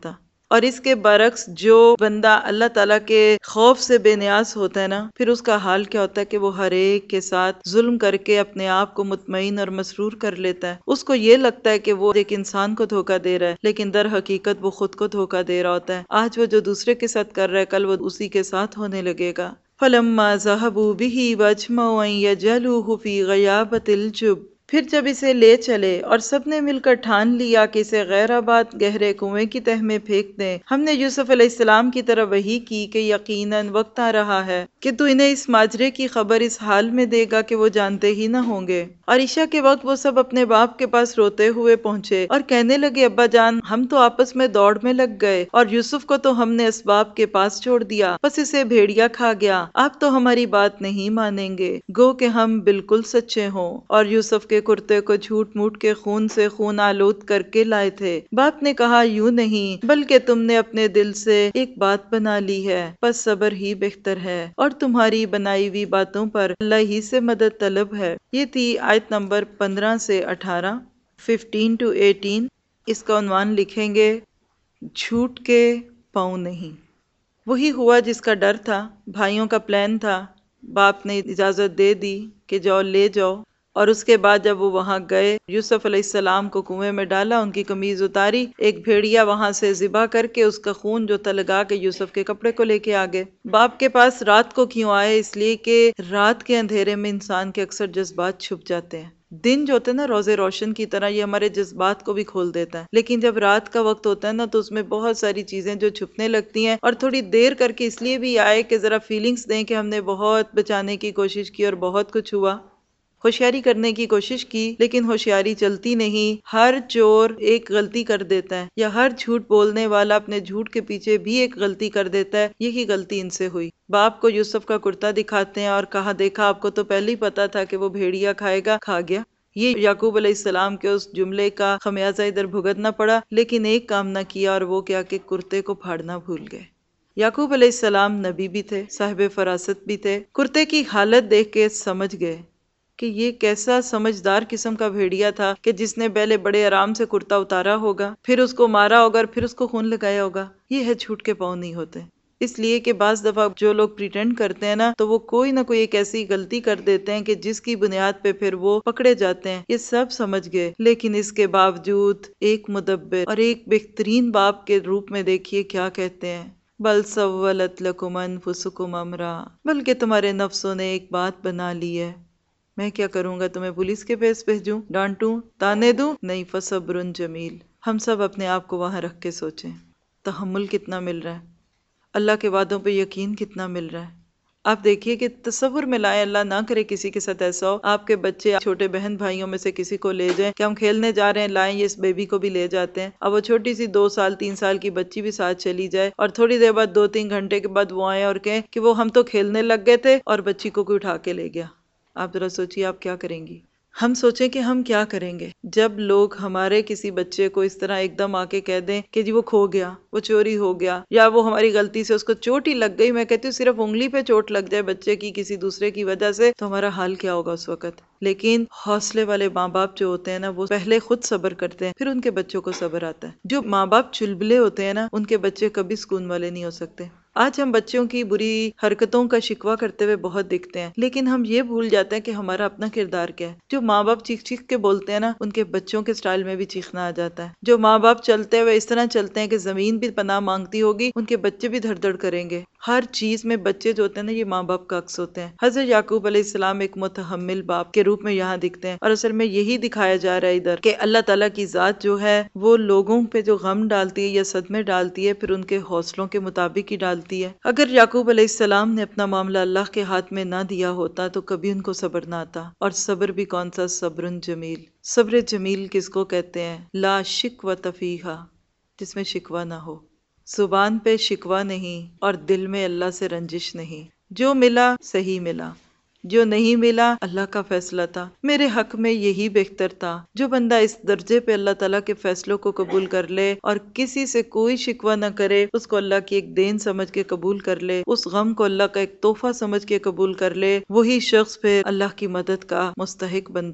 اور اس کے برعکس جو بندہ اللہ تعالیٰ کے خوف سے بے نیاز ہوتا ہے نا، پھر اس کا حال کیا ہوتا ہے کہ وہ ہر ایک کے ساتھ ظلم کر کے اپنے آپ کو مطمئن اور مسرور کر لیتا ہے۔ اس کو یہ لگتا ہے کہ وہ ایک انسان کو دھوکہ دے رہا ہے، لیکن در حقیقت وہ خود کو دھوکہ دے رہا ہوتا ہے۔ آج وہ جو دوسرے کے ساتھ کر رہا ہے، کل وہ اسی کے ساتھ ہونے لگے گا۔ فَلَمَّا ذَهَبُوا بِهِ وَأَجْمَعُوا أَن يَجْعَلُوهُ فِي غَيَابَةِ الْجُبِّ، پھر جب اسے لے چلے اور سب نے مل کر ٹھان لیا کہ اسے غیر آباد گہرے کنویں کی تہ میں پھینک دیں، ہم نے یوسف علیہ السلام کی طرف وحی کی کہ یقیناً وقت آ رہا ہے کہ تو انہیں اس ماجرے کی خبر اس حال میں دے گا کہ وہ جانتے ہی نہ ہوں گے۔ اور عشاء کے وقت وہ سب اپنے باپ کے پاس روتے ہوئے پہنچے اور کہنے لگے، ابا جان، ہم تو آپس میں دوڑ میں لگ گئے اور یوسف کو تو ہم نے اسباب کے پاس چھوڑ دیا، بس اسے بھیڑیا کھا گیا۔ آپ تو ہماری بات نہیں مانیں گے، گو کہ ہم بالکل سچے ہوں اور یوسف کے کرتے کو جھوٹ موٹ کے خون سے خون آلود کر کے لائے تھے۔ باپ نے کہا، یوں نہیں، بلکہ تم نے اپنے دل سے ایک بات بنا لی ہے، پس صبر ہی بہتر ہے، اور تمہاری بنائی ہوئی باتوں پر اللہ ہی سے مدد طلب ہے۔ یہ تھی آیت نمبر پندرہ سے اٹھارہ، ففٹین ٹو ایٹین۔ اس کا عنوان لکھیں گے، جھوٹ کے پاؤں نہیں۔ وہی ہوا جس کا ڈر تھا، بھائیوں کا پلان تھا، باپ نے اجازت دے دی کہ جاؤ لے جاؤ، اور اس کے بعد جب وہ وہاں گئے، یوسف علیہ السلام کو کنویں میں ڈالا، ان کی قمیض اتاری، ایک بھیڑیا وہاں سے ذبح کر کے اس کا خون جو تھا لگا کے یوسف کے کپڑے کو لے کے آگے۔ باپ کے پاس رات کو کیوں آئے؟ اس لیے کہ رات کے اندھیرے میں انسان کے اکثر جذبات چھپ جاتے ہیں۔ دن جو ہوتا ہے نا روزے روشن کی طرح، یہ ہمارے جذبات کو بھی کھول دیتا ہے، لیکن جب رات کا وقت ہوتا ہے نا تو اس میں بہت ساری چیزیں جو چھپنے لگتی ہیں، اور تھوڑی دیر کر کے اس لیے بھی آئے کہ ذرا فیلنگز دیں کہ ہم نے بہت بچانے کی کوشش کی اور بہت کچھ ہوا، ہوشیاری کرنے کی کوشش کی، لیکن ہوشیاری چلتی نہیں۔ ہر چور ایک غلطی کر دیتا ہے، یا ہر جھوٹ بولنے والا اپنے جھوٹ کے پیچھے بھی ایک غلطی کر دیتا ہے۔ یہی غلطی ان سے ہوئی۔ باپ کو یوسف کا کرتا دکھاتے ہیں اور کہا، دیکھا آپ کو تو پہلے ہی پتا تھا کہ وہ بھیڑیا کھائے گا، کھا گیا۔ یہ یعقوب علیہ السلام کے اس جملے کا خمیازہ ادھر بھگتنا پڑا، لیکن ایک کام نہ کیا، اور وہ کیا کہ کرتے کو پھاڑنا بھول گئے۔ یعقوب علیہ السلام نبی بھی تھے، صاحب فراست بھی تھے، کرتے کی حالت دیکھ کے سمجھ گئے کہ یہ کیسا سمجھدار قسم کا بھیڑیا تھا کہ جس نے پہلے بڑے آرام سے کرتا اتارا ہوگا، پھر اس کو مارا ہوگا، اور پھر اس کو خون لگایا ہوگا۔ یہ ہے جھوٹ کے پاؤں نہیں ہوتے۔ اس لیے کہ بعض دفعہ جو لوگ پریٹینڈ کرتے ہیں نا، تو وہ کوئی نہ کوئی ایک ایسی غلطی کر دیتے ہیں کہ جس کی بنیاد پہ پھر وہ پکڑے جاتے ہیں۔ یہ سب سمجھ گئے، لیکن اس کے باوجود ایک مدبر اور ایک بہترین باپ کے روپ میں دیکھیے کیا کہتے ہیں، بل سولت لکم انفسکم امرا، بلکہ تمہارے نفسوں نے ایک بات بنا لی ہے، میں کیا کروں گا؟ تمہیں پولیس کے پیس بھیجوں، ڈانٹوں، تانے دوں؟ نہیں، فصبر جمیل۔ ہم سب اپنے آپ کو وہاں رکھ کے سوچیں، تحمل کتنا مل رہا ہے، اللہ کے وعدوں پہ یقین کتنا مل رہا ہے۔ آپ دیکھیے کہ تصور میں لائیں، اللہ نہ کرے کسی کے ساتھ ایسا ہو، آپ کے بچے چھوٹے بہن بھائیوں میں سے کسی کو لے جائیں کہ ہم کھیلنے جا رہے ہیں، لائیں، یہ اس بیبی کو بھی لے جاتے ہیں، اب وہ چھوٹی سی دو سال تین سال کی بچی بھی ساتھ چلی جائے، اور تھوڑی دیر بعد دو تین گھنٹے کے بعد وہ آئیں اور کہیں کہ وہ ہم تو کھیلنے لگ گئے تھے اور بچی کو کوئی اٹھا کے لے گیا۔ آپ ذرا سوچیے آپ کیا کریں گی؟ ہم سوچیں کہ ہم کیا کریں گے جب لوگ ہمارے کسی بچے کو اس طرح ایک دم آ کے کہہ دیں کہ جی وہ کھو گیا، وہ چوری ہو گیا، یا وہ ہماری غلطی سے اس کو چوٹ ہی لگ گئی۔ میں کہتی ہوں صرف انگلی پہ چوٹ لگ جائے بچے کی کسی دوسرے کی وجہ سے، تو ہمارا حال کیا ہوگا اس وقت؟ لیکن حوصلے والے ماں باپ جو ہوتے ہیں نا، وہ پہلے خود صبر کرتے ہیں، پھر ان کے بچوں کو صبر آتا ہے۔ جو ماں باپ چلبلے ہوتے ہیں نا، ان کے بچے کبھی سکون والے نہیں ہو سکتے۔ آج ہم بچوں کی بری حرکتوں کا شکوہ کرتے ہوئے بہت دکھتے ہیں، لیکن ہم یہ بھول جاتے ہیں کہ ہمارا اپنا کردار کیا ہے۔ جو ماں باپ چیخ چیخ کے بولتے ہیں نا، ان کے بچوں کے سٹائل میں بھی چیخنا آ جاتا ہے۔ جو ماں باپ چلتے ہوئے اس طرح چلتے ہیں کہ زمین بھی پناہ مانگتی ہوگی، ان کے بچے بھی دھڑ دھڑ کریں گے۔ ہر چیز میں بچے جو ہوتے ہیں نا، یہ ماں باپ کا عکس ہوتے ہیں۔ حضرت یعقوب علیہ السلام ایک متحمل باپ کے روپ میں یہاں دکھتے ہیں، اور اصل میں یہی دکھایا جا رہا ہے ادھر کہ اللہ تعالیٰ کی ذات جو ہے وہ لوگوں پہ جو غم ڈالتی ہے یا صدمے ڈالتی ہے، پھر ان کے حوصلوں کے مطابق ہی ڈالتی ہے۔ اگر یعقوب علیہ السلام نے اپنا معاملہ اللہ کے ہاتھ میں نہ دیا ہوتا تو کبھی ان کو صبر نہ آتا، اور صبر بھی کون سا؟ صبر جمیل۔ صبر جمیل کس کو کہتے ہیں؟ لا شکوۃ فیہا، جس میں شکوہ نہ ہو، زبان پہ شکوہ نہیں اور دل میں اللہ سے رنجش نہیں۔ جو ملا صحیح ملا، جو نہیں ملا اللہ کا فیصلہ تھا، میرے حق میں یہی بہتر تھا۔ جو بندہ اس درجے پہ اللہ تعالیٰ کے فیصلوں کو قبول کر لے اور کسی سے کوئی شکوہ نہ کرے، اس کو اللہ کی ایک دین سمجھ کے قبول کر لے، اس غم کو اللہ کا ایک تحفہ سمجھ کے قبول کر لے، وہی شخص پھر اللہ کی مدد کا مستحق بنتا ہے۔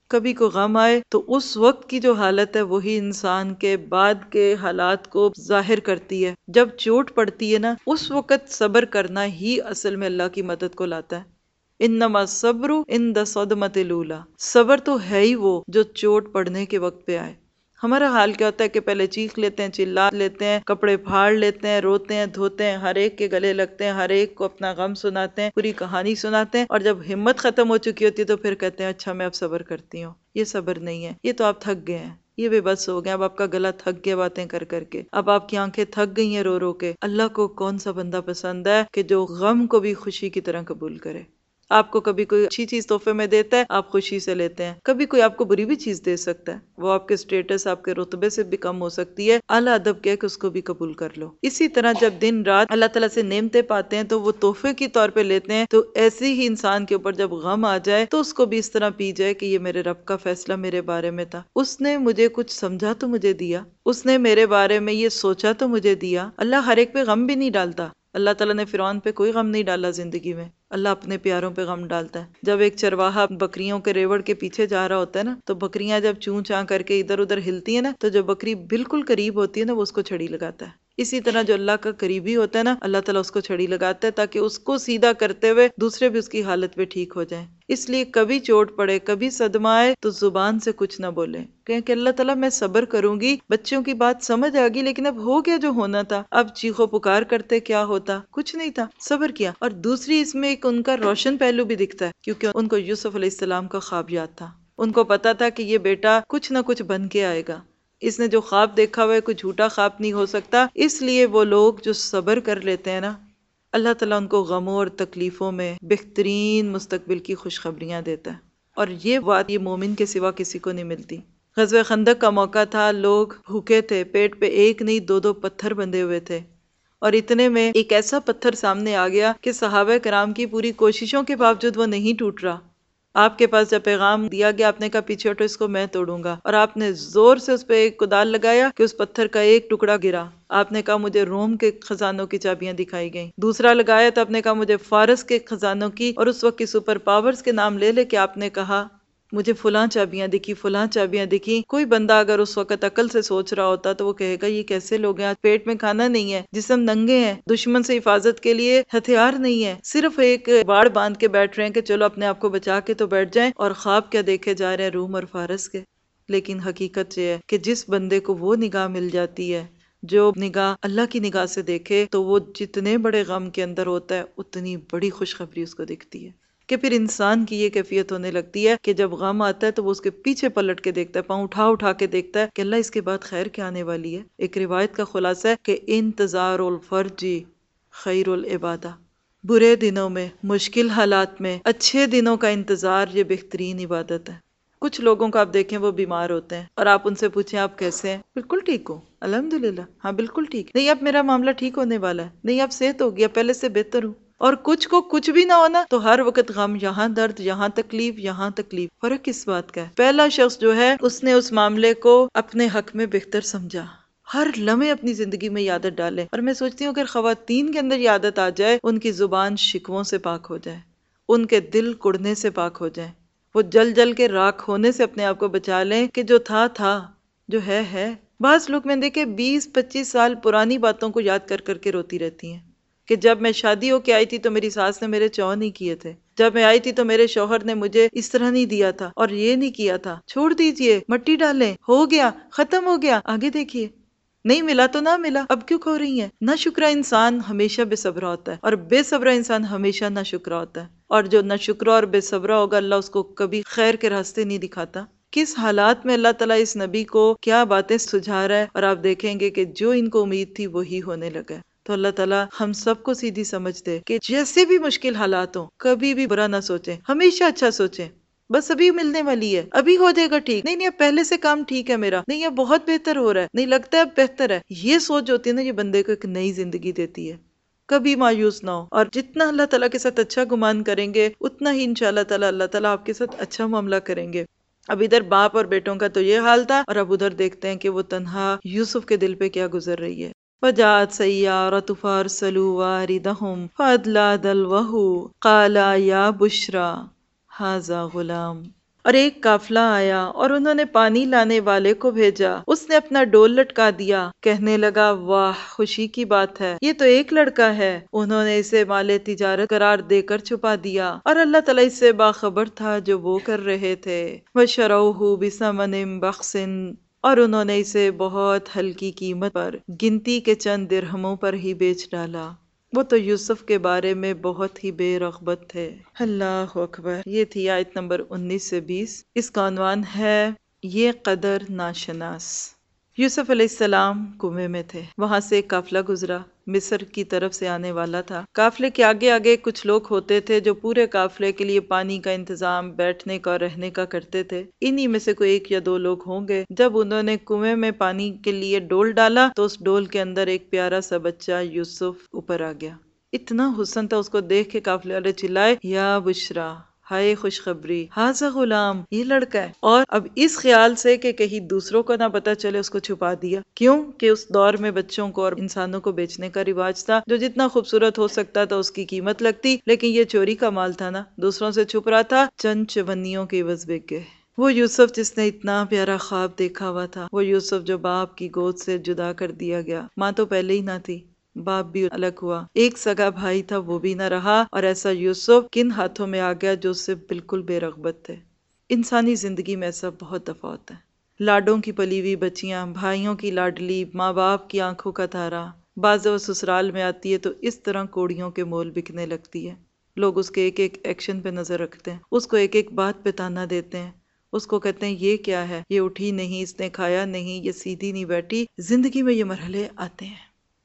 کبھی کوئی غم آئے تو اس وقت کی جو حالت ہے وہی انسان کے بعد کے حالات کو ظاہر کرتی ہے. جب چوٹ پڑتی ہے نا اس وقت صبر کرنا ہی اصل میں اللہ کی مدد کو لاتا ہے. انما الصبر عند الصدمۃ الاولی، صبر تو ہے ہی وہ جو چوٹ پڑنے کے وقت پہ آئے. ہمارا حال کیا ہوتا ہے کہ پہلے چیخ لیتے ہیں، چلا لیتے ہیں، کپڑے پھاڑ لیتے ہیں، روتے ہیں، دھوتے ہیں، ہر ایک کے گلے لگتے ہیں، ہر ایک کو اپنا غم سناتے ہیں، پوری کہانی سناتے ہیں، اور جب ہمت ختم ہو چکی ہوتی ہے تو پھر کہتے ہیں اچھا میں اب صبر کرتی ہوں. یہ صبر نہیں ہے، یہ تو آپ تھک گئے ہیں، یہ بے بس ہو گئے، اب آپ کا گلا تھک گیا باتیں کر کر کے، اب آپ کی آنکھیں تھک گئی ہیں رو رو کے. اللہ کو کون سا بندہ پسند ہے کہ جو غم کو بھی خوشی کی طرح قبول کرے؟ آپ کو کبھی کوئی اچھی چیز تحفے میں دیتا ہے، آپ خوشی سے لیتے ہیں. کبھی کوئی آپ کو بری بھی چیز دے سکتا ہے، وہ آپ کے سٹیٹس، آپ کے رتبے سے بھی کم ہو سکتی ہے، اعلیٰ ادب کہہ کہ اس کو بھی قبول کر لو. اسی طرح جب دن رات اللہ تعالیٰ سے نعمتیں پاتے ہیں تو وہ تحفے کی طور پہ لیتے ہیں، تو ایسے ہی انسان کے اوپر جب غم آ جائے تو اس کو بھی اس طرح پی جائے کہ یہ میرے رب کا فیصلہ میرے بارے میں تھا، اس نے مجھے کچھ سمجھا تو مجھے دیا، اس نے میرے بارے میں یہ سوچا تو مجھے دیا. اللہ ہر ایک پہ غم بھی نہیں ڈالتا. اللہ تعالیٰ نے فرعون پہ کوئی غم نہیں ڈالا زندگی میں، اللہ اپنے پیاروں پہ غم ڈالتا ہے. جب ایک چرواہا بکریوں کے ریوڑ کے پیچھے جا رہا ہوتا ہے نا، تو بکریاں جب چون چاں کر کے ادھر ادھر ہلتی ہیں نا، تو جو بکری بالکل قریب ہوتی ہے نا وہ اس کو چھڑی لگاتا ہے. اسی طرح جو اللہ کا قریبی ہوتا ہے نا، اللہ تعالیٰ اس کو چھڑی لگاتا ہے تاکہ اس کو سیدھا کرتے ہوئے دوسرے بھی اس کی حالت پہ ٹھیک ہو جائیں. اس لیے کبھی چوٹ پڑے، کبھی صدمہ آئے تو زبان سے کچھ نہ بولیں، کہیں کہ اللہ تعالیٰ میں صبر کروں گی، بچوں کی بات سمجھ آ گئی لیکن اب ہو گیا جو ہونا تھا، اب چیخو پکار کرتے کیا ہوتا، کچھ نہیں تھا، صبر کیا. اور دوسری اس میں ایک ان کا روشن پہلو بھی دکھتا ہے، کیونکہ ان کو یوسف علیہ السلام کا خواب یاد تھا. ان کو پتا تھا کہ یہ بیٹا کچھ نہ کچھ بن کے آئے گا، اس نے جو خواب دیکھا ہوا ہے کوئی جھوٹا خواب نہیں ہو سکتا. اس لیے وہ لوگ جو صبر کر لیتے ہیں نا، اللہ تعالیٰ ان کو غموں اور تکلیفوں میں بہترین مستقبل کی خوشخبریاں دیتا ہے. اور یہ بات یہ مومن کے سوا کسی کو نہیں ملتی. غزوہ خندق کا موقع تھا، لوگ بھوکے تھے، پیٹ پہ ایک نہیں دو دو پتھر بندھے ہوئے تھے، اور اتنے میں ایک ایسا پتھر سامنے آ گیا کہ صحابہ کرام کی پوری کوششوں کے باوجود وہ نہیں ٹوٹ رہا. آپ کے پاس جب پیغام دیا گیا، آپ نے کہا پیچھے ہٹو، اس کو میں توڑوں گا، اور آپ نے زور سے اس پہ ایک کدال لگایا کہ اس پتھر کا ایک ٹکڑا گرا. آپ نے کہا مجھے روم کے خزانوں کی چابیاں دکھائی گئیں. دوسرا لگایا تو آپ نے کہا مجھے فارس کے خزانوں کی اور اس وقت کی سپر پاورز کے نام لے لے کے آپ نے کہا مجھے فلاں چابیاں دکھی، فلاں چابیاں دکھی. کوئی بندہ اگر اس وقت عقل سے سوچ رہا ہوتا تو وہ کہے گا یہ کیسے لوگ ہیں، پیٹ میں کھانا نہیں ہے، جسم ننگے ہیں، دشمن سے حفاظت کے لیے ہتھیار نہیں ہے، صرف ایک باڑ باندھ کے بیٹھ رہے ہیں کہ چلو اپنے آپ کو بچا کے تو بیٹھ جائیں، اور خواب کیا دیکھے جا رہے ہیں، روم اور فارس کے. لیکن حقیقت یہ ہے کہ جس بندے کو وہ نگاہ مل جاتی ہے جو نگاہ اللہ کی نگاہ سے دیکھے، تو وہ جتنے بڑے غم کے اندر ہوتا ہے اتنی بڑی خوشخبری اس کو دکھتی ہے. کہ پھر انسان کی یہ کیفیت ہونے لگتی ہے کہ جب غم آتا ہے تو وہ اس کے پیچھے پلٹ کے دیکھتا ہے، پاؤں اٹھا اٹھا کے دیکھتا ہے کہ اللہ اس کے بعد خیر کیا آنے والی ہے. ایک روایت کا خلاصہ ہے کہ انتظار الفرجی خیر العبادہ، برے دنوں میں، مشکل حالات میں اچھے دنوں کا انتظار یہ بہترین عبادت ہے. کچھ لوگوں کو آپ دیکھیں وہ بیمار ہوتے ہیں اور آپ ان سے پوچھیں آپ کیسے ہیں، بالکل ٹھیک ہوں الحمدللہ، ہاں بالکل ٹھیک، نہیں اب میرا معاملہ ٹھیک ہونے والا ہے، نہیں اب صحت ہو گیا، پہلے سے بہتر ہوں. اور کچھ کو کچھ بھی نہ ہونا تو ہر وقت غم، یہاں درد، یہاں تکلیف، یہاں تکلیف. فرق کس بات کا ہے؟ پہلا شخص جو ہے اس نے اس معاملے کو اپنے حق میں بہتر سمجھا، ہر لمحے اپنی زندگی میں یہ عادت ڈالے. اور میں سوچتی ہوں اگر خواتین کے اندر یہ عادت آ جائے، ان کی زبان شکووں سے پاک ہو جائے، ان کے دل کڑنے سے پاک ہو جائے، وہ جل جل کے راکھ ہونے سے اپنے آپ کو بچا لیں کہ جو تھا تھا، جو ہے ہے. بعض لوگ میں دیکھے بیس پچیس سال پرانی باتوں کو یاد کر کر کے روتی رہتی ہیں کہ جب میں شادی ہو کے آئی تھی تو میری ساس نے میرے چو نہیں کیے تھے، جب میں آئی تھی تو میرے شوہر نے مجھے اس طرح نہیں دیا تھا اور یہ نہیں کیا تھا. چھوڑ دیجئے، مٹی ڈالیں، ہو گیا، ختم ہو گیا، آگے دیکھیے. نہیں ملا تو نہ ملا، اب کیوں کھو رہی ہیں؟ نہ شکرا انسان ہمیشہ بے صبرا ہوتا ہے، اور بے صبرا انسان ہمیشہ نہ شکرا ہوتا ہے. اور جو نہ شکرا اور بے صبرا ہوگا اللہ اس کو کبھی خیر کے راستے نہیں دکھاتا. کس حالات میں اللہ تعالیٰ اس نبی کو کیا باتیں سجھا رہا ہے، اور آپ دیکھیں گے کہ جو ان کو امید تھی وہی ہونے لگا. تو اللہ تعالیٰ ہم سب کو سیدھی سمجھ دے کہ جیسے بھی مشکل حالات ہوں کبھی بھی برا نہ سوچیں، ہمیشہ اچھا سوچیں. بس ابھی ملنے والی ہے، ابھی ہو جائے گا ٹھیک، نہیں نہیں اب پہلے سے کام ٹھیک ہے میرا، نہیں اب بہت بہتر ہو رہا ہے، نہیں لگتا ہے اب بہتر ہے. یہ سوچ ہوتی ہے نا، یہ بندے کو ایک نئی زندگی دیتی ہے. کبھی مایوس نہ ہو، اور جتنا اللہ تعالیٰ کے ساتھ اچھا گمان کریں گے اتنا ہی انشاءاللہ تعالیٰ اللہ تعالیٰ آپ کے ساتھ اچھا معاملہ کریں گے. اب ادھر باپ اور بیٹوں کا تو یہ حال تھا، اور اب ادھر دیکھتے ہیں کہ وہ تنہا یوسف کے دل پہ کیا گزر رہی ہے. وَجَاءَتْ سَيَّارَةٌ فَأَرْسَلُوا وَارِدَهُمْ فَأَدْلَىٰ دَلْوَهُ قَالَ يَا بُشْرَىٰ هَٰذَا غُلَامٌ. اور ایک قافلہ آیا اور انہوں نے پانی لانے والے کو بھیجا، اس نے اپنا ڈول لٹکا دیا، کہنے لگا واہ خوشی کی بات ہے، یہ تو ایک لڑکا ہے۔ انہوں نے اسے مال تجارت قرار دے کر چھپا دیا اور اللہ تعالیٰ اس سے باخبر تھا جو وہ کر رہے تھے۔ وَشَرَوْهُ بِثَمَنٍ بَخْسٍ، اور انہوں نے اسے بہت ہلکی قیمت پر، گنتی کے چند درہموں پر ہی بیچ ڈالا۔ وہ تو یوسف کے بارے میں بہت ہی بے رغبت تھے۔ اللہ اکبر۔ یہ تھی آیت نمبر انیس سے بیس۔ اس کا عنوان ہے یہ قدر ناشناس۔ یوسف علیہ السلام کنویں میں تھے، وہاں سے ایک قافلہ گزرا، مصر کی طرف سے آنے والا تھا۔ قافلے کے آگے آگے کچھ لوگ ہوتے تھے جو پورے قافلے کے لیے پانی کا انتظام، بیٹھنے کا، رہنے کا کرتے تھے۔ انہی میں سے کوئی ایک یا دو لوگ ہوں گے۔ جب انہوں نے کنویں میں پانی کے لیے ڈول ڈالا تو اس ڈول کے اندر ایک پیارا سا بچہ یوسف اوپر آ گیا۔ اتنا حسن تھا، اس کو دیکھ کے قافلے والے چلائے یا بشرا، ہائے خوشخبری، ہاذا غلام، یہ لڑکا ہے۔ اور اب اس خیال سے کہ کہیں دوسروں کو نہ پتا چلے اس کو چھپا دیا۔ کیوں کہ اس دور میں بچوں کو اور انسانوں کو بیچنے کا رواج تھا، جو جتنا خوبصورت ہو سکتا تھا اس کی قیمت لگتی، لیکن یہ چوری کا مال تھا نا، دوسروں سے چھپ رہا تھا، چند چونیوں کے عوض بک گئے۔ وہ یوسف جس نے اتنا پیارا خواب دیکھا ہوا تھا، وہ یوسف جو باپ کی گود سے جدا کر دیا گیا، ماں تو پہلے ہی نہ تھی، باپ بھی الگ ہوا، ایک سگا بھائی تھا وہ بھی نہ رہا، اور ایسا یوسف کن ہاتھوں میں آ گیا جو اس سے بالکل بے رغبت تھے۔ انسانی زندگی میں ایسا بہت دفعہ ہوتا ہے، لاڈوں کی پلی ہوئی بچیاں، بھائیوں کی لاڈلی، ماں باپ کی آنکھوں کا تارا، بعض وہ سسرال میں آتی ہے تو اس طرح کوڑیوں کے مول بکنے لگتی ہے۔ لوگ اس کے ایک ایک ایکشن پہ نظر رکھتے ہیں، اس کو ایک ایک بات پہ تانا دیتے ہیں، اس کو کہتے ہیں یہ کیا ہے، یہ اٹھی نہیں، اس نے کھایا نہیں، یہ سیدھی نہیں بیٹھی۔ زندگی میں یہ مرحلے آتے ہیں۔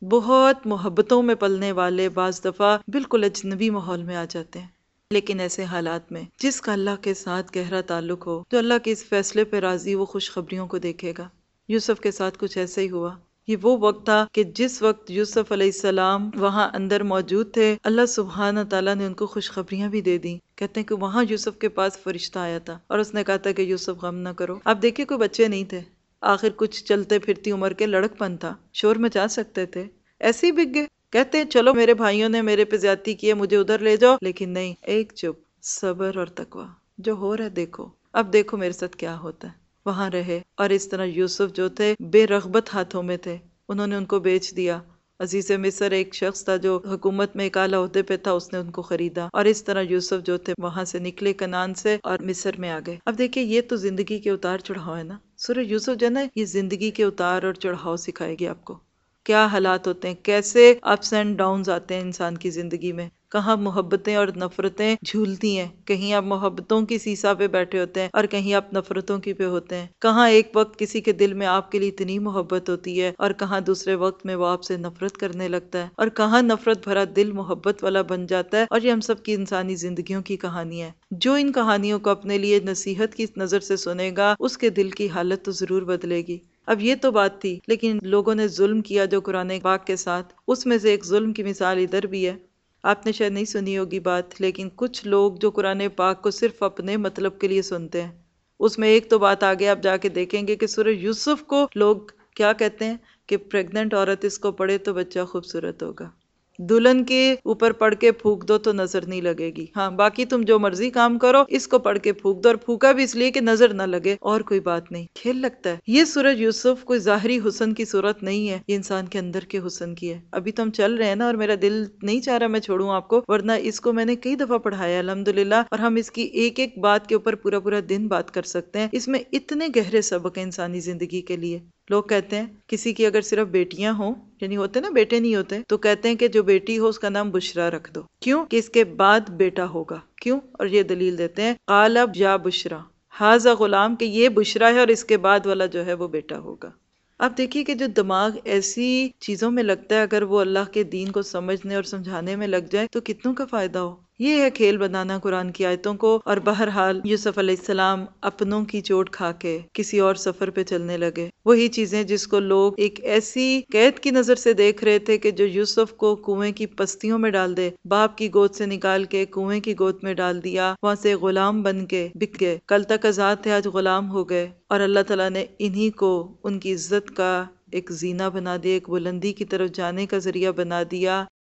بہت محبتوں میں پلنے والے بعض دفعہ بالکل اجنبی ماحول میں آ جاتے ہیں، لیکن ایسے حالات میں جس کا اللہ کے ساتھ گہرا تعلق ہو، جو اللہ کے اس فیصلے پہ راضی، وہ خوشخبریوں کو دیکھے گا۔ یوسف کے ساتھ کچھ ایسا ہی ہوا۔ یہ وہ وقت تھا کہ جس وقت یوسف علیہ السلام وہاں اندر موجود تھے، اللہ سبحانہ تعالیٰ نے ان کو خوشخبریاں بھی دے دیں۔ کہتے ہیں کہ وہاں یوسف کے پاس فرشتہ آیا تھا اور اس نے کہا تھا کہ یوسف غم نہ کرو۔ اب دیکھیں کوئی بچے نہیں تھے، آخر کچھ چلتے پھرتی عمر کے لڑک پن تھا، شور مچا سکتے تھے، ایسے ہی بک گئے۔ کہتے ہیں چلو میرے بھائیوں نے میرے پہ زیادتی کی ہے، مجھے ادھر لے جاؤ، لیکن نہیں، ایک چپ، صبر اور تقوی، جو ہو رہا ہے دیکھو، اب دیکھو میرے ساتھ کیا ہوتا ہے۔ وہاں رہے، اور اس طرح یوسف جو تھے بے رغبت ہاتھوں میں تھے، انہوں نے ان کو بیچ دیا۔ عزیز مصر ایک شخص تھا جو حکومت میں ایک اعلیٰ عہدے پہ تھا، اس نے ان کو خریدا، اور اس طرح یوسف جو تھے وہاں سے نکلے کنعان سے اور مصر میں آ گئے۔ اب دیکھیں یہ تو زندگی کے اتار چڑھاؤ ہے نا، سورہ یوسف جو ہے نا، یہ زندگی کے اتار اور چڑھاؤ سکھائے گی آپ کو، کیا حالات ہوتے ہیں، کیسے اپس اینڈ ڈاؤنز آتے ہیں انسان کی زندگی میں، کہاں محبتیں اور نفرتیں جھولتی ہیں، کہیں آپ محبتوں کی سیسا پہ بیٹھے ہوتے ہیں اور کہیں آپ نفرتوں کی پہ ہوتے ہیں، کہاں ایک وقت کسی کے دل میں آپ کے لیے اتنی محبت ہوتی ہے اور کہاں دوسرے وقت میں وہ آپ سے نفرت کرنے لگتا ہے، اور کہاں نفرت بھرا دل محبت والا بن جاتا ہے۔ اور یہ ہم سب کی انسانی زندگیوں کی کہانی ہے۔ جو ان کہانیوں کو اپنے لیے نصیحت کی نظر سے سنے گا، اس کے دل کی حالت تو ضرور بدلے گی۔ اب یہ تو بات تھی، لیکن لوگوں نے ظلم کیا جو قرآن پاک کے ساتھ، اس میں سے ایک ظلم کی مثال ادھر بھی ہے۔ آپ نے شاید نہیں سنی ہوگی بات، لیکن کچھ لوگ جو قرآن پاک کو صرف اپنے مطلب کے لیے سنتے ہیں، اس میں ایک تو بات آگے آپ جا کے دیکھیں گے کہ سورہ یوسف کو لوگ کیا کہتے ہیں کہ پریگننٹ عورت اس کو پڑھے تو بچہ خوبصورت ہوگا، دلہن کے اوپر پڑھ کے پھونک دو تو نظر نہیں لگے گی، ہاں باقی تم جو مرضی کام کرو، اس کو پڑھ کے پھونک دو، اور پھونکا بھی اس لیے کہ نظر نہ لگے، اور کوئی بات نہیں۔ کھیل لگتا ہے۔ یہ سورہ یوسف کوئی ظاہری حسن کی صورت نہیں ہے، یہ انسان کے اندر کے حسن کی ہے۔ ابھی تو ہم چل رہے ہیں نا، اور میرا دل نہیں چاہ رہا میں چھوڑوں آپ کو، ورنہ اس کو میں نے کئی دفعہ پڑھایا الحمدللہ، اور ہم اس کی ایک ایک بات کے اوپر پورا پورا دن بات کر سکتے ہیں۔ اس میں اتنے گہرے سبق ہیں انسانی زندگی کے لیے۔ لوگ کہتے ہیں کسی کی اگر صرف بیٹیاں ہوں، یعنی ہوتے نا بیٹے نہیں ہوتے، تو کہتے ہیں کہ جو بیٹی ہو اس کا نام بشرا رکھ دو، کیوں کہ اس کے بعد بیٹا ہوگا، کیوں، اور یہ دلیل دیتے ہیں قال اب یا بشرا ھذا غلام، کہ یہ بشرا ہے اور اس کے بعد والا جو ہے وہ بیٹا ہوگا۔ اب دیکھیے کہ جو دماغ ایسی چیزوں میں لگتا ہے، اگر وہ اللہ کے دین کو سمجھنے اور سمجھانے میں لگ جائے تو کتنوں کا فائدہ ہو۔ یہ ہے کھیل بنانا قرآن کی آیتوں کو۔ اور بہرحال یوسف علیہ السلام اپنوں کی چوٹ کھا کے کسی اور سفر پہ چلنے لگے، وہی چیزیں جس کو لوگ ایک ایسی قید کی نظر سے دیکھ رہے تھے کہ جو یوسف کو کنویں کی پستیوں میں ڈال دے، باپ کی گود سے نکال کے کنویں کی گود میں ڈال دیا، وہاں سے غلام بن کے بک گئے، کل تک آزاد تھے آج غلام ہو گئے، اور اللہ تعالیٰ نے انہی کو ان کی عزت کا ایک زینہ بنا دیا، ایک بلندی کی طرف جانے کا ذریعہ بنا دیا۔